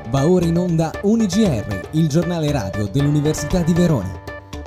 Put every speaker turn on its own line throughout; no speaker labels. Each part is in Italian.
Va ora in onda UniGR, il giornale radio dell'Università di Verona.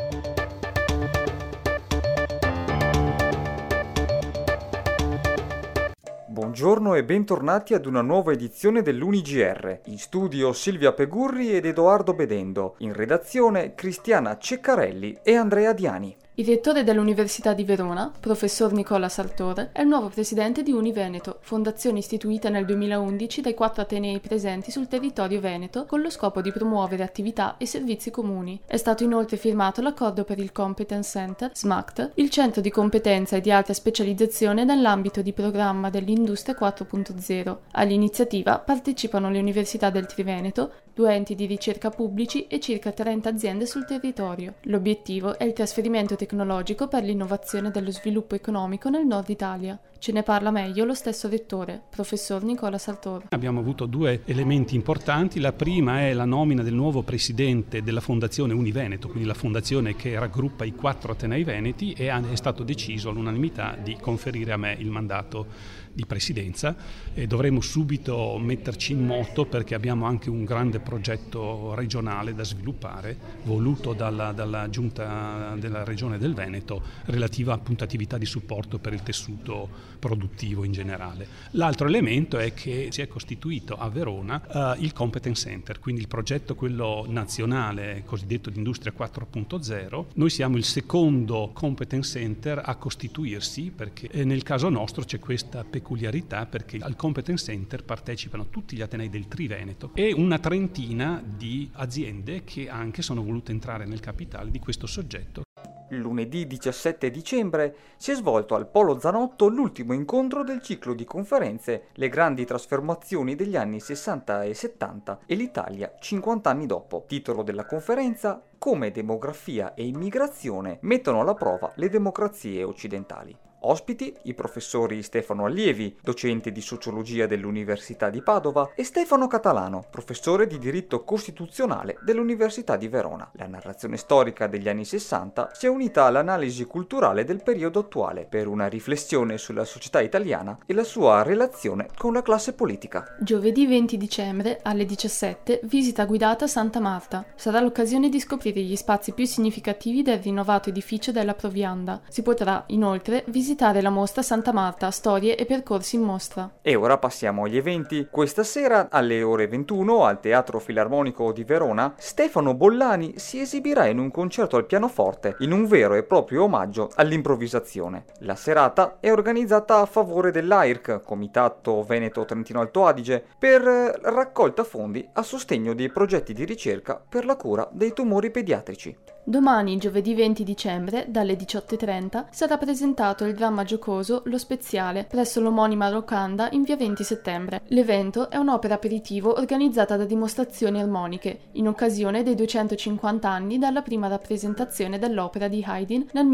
Buongiorno e bentornati ad una nuova edizione dell'UniGR. In studio Silvia Pegurri ed Edoardo Bedendo. In redazione Cristiana Ceccarelli e Andrea Diani.
Il rettore dell'Università di Verona, professor Nicola Sartore, è il nuovo presidente di Univeneto, fondazione istituita nel 2011 dai 4 atenei presenti sul territorio veneto con lo scopo di promuovere attività e servizi comuni. È stato inoltre firmato l'accordo per il Competence Center, SMACT, il centro di competenza e di alta specializzazione nell'ambito di programma dell'Industria 4.0. All'iniziativa partecipano le università del Triveneto, 2 enti di ricerca pubblici e circa 30 aziende sul territorio. L'obiettivo è il trasferimento tecnologico per l'innovazione e dello sviluppo economico nel nord Italia. Ce ne parla meglio lo stesso rettore, professor Nicola Sartore.
Abbiamo avuto 2 elementi importanti. La prima è la nomina del nuovo presidente della fondazione Univeneto, quindi la fondazione che raggruppa i 4 atenei veneti, e è stato deciso all'unanimità di conferire a me il mandato di presidenza e dovremo subito metterci in moto perché abbiamo anche un grande progetto regionale da sviluppare voluto dalla giunta della regione del Veneto relativa appunto attività di supporto per il tessuto produttivo in generale. L'altro elemento è che si è costituito a Verona il Competence Center, quindi il progetto quello nazionale cosiddetto di Industria 4.0. Noi siamo il secondo Competence Center a costituirsi perché nel caso nostro c'è questa peculiarità perché al Competence Center partecipano tutti gli atenei del Triveneto e una trentina di aziende che anche sono volute entrare nel capitale di questo soggetto.
Lunedì 17 dicembre si è svolto al Polo Zanotto l'ultimo incontro del ciclo di conferenze Le grandi trasformazioni degli anni 60 e 70 e l'Italia 50 anni dopo. Titolo della conferenza: Come demografia e immigrazione mettono alla prova le democrazie occidentali. Ospiti i professori Stefano Allievi, docente di sociologia dell'Università di Padova, e Stefano Catalano, professore di diritto costituzionale dell'Università di Verona. La narrazione storica degli anni 60 si è unita all'analisi culturale del periodo attuale per una riflessione sulla società italiana e la sua relazione con la classe politica.
Giovedì 20 dicembre alle 17 visita guidata Santa Marta. Sarà l'occasione di scoprire gli spazi più significativi del rinnovato edificio della Provianda. Si potrà inoltre visitare la mostra Santa Marta, storie e percorsi in mostra.
E ora passiamo agli eventi. Questa sera alle ore 21 al Teatro Filarmonico di Verona Stefano Bollani si esibirà in un concerto al pianoforte in un vero e proprio omaggio all'improvvisazione. La serata è organizzata a favore dell'AIRC, Comitato Veneto Trentino Alto Adige, per raccolta fondi a sostegno dei progetti di ricerca per la cura dei tumori pediatrici.
Domani, giovedì 20 dicembre, dalle 18:30, sarà presentato il dramma giocoso Lo Speziale presso l'omonima locanda in via 20 settembre. L'evento è un'opera aperitivo organizzata da Dimostrazioni Armoniche, in occasione dei 250 anni dalla prima rappresentazione dell'opera di Haydn nel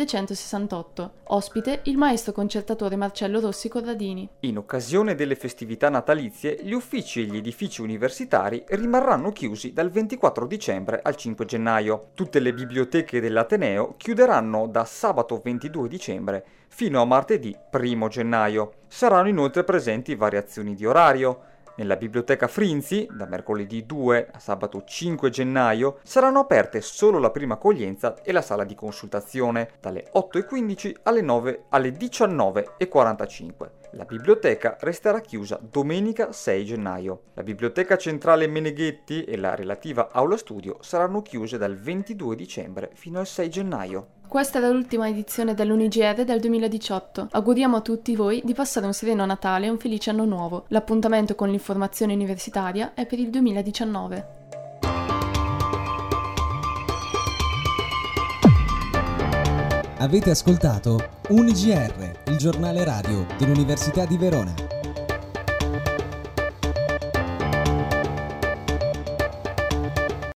1768. Ospite il maestro concertatore Marcello Rossi Corradini.
In occasione delle festività natalizie, gli uffici e gli edifici universitari rimarranno chiusi dal 24 dicembre al 5 gennaio. Tutte le biblioteche dell'Ateneo chiuderanno da sabato 22 dicembre fino a martedì 1 gennaio. Saranno inoltre presenti variazioni di orario. Nella biblioteca Frinzi, da mercoledì 2 a sabato 5 gennaio, saranno aperte solo la prima accoglienza e la sala di consultazione, dalle 8:15 alle 19:45. La biblioteca resterà chiusa domenica 6 gennaio. La biblioteca centrale Meneghetti e la relativa aula studio saranno chiuse dal 22 dicembre fino al 6 gennaio.
Questa era l'ultima edizione dell'UniGR del 2018. Auguriamo a tutti voi di passare un sereno Natale e un felice anno nuovo. L'appuntamento con l'informazione universitaria è per il 2019.
Avete ascoltato UniGR, il giornale radio dell'Università di Verona.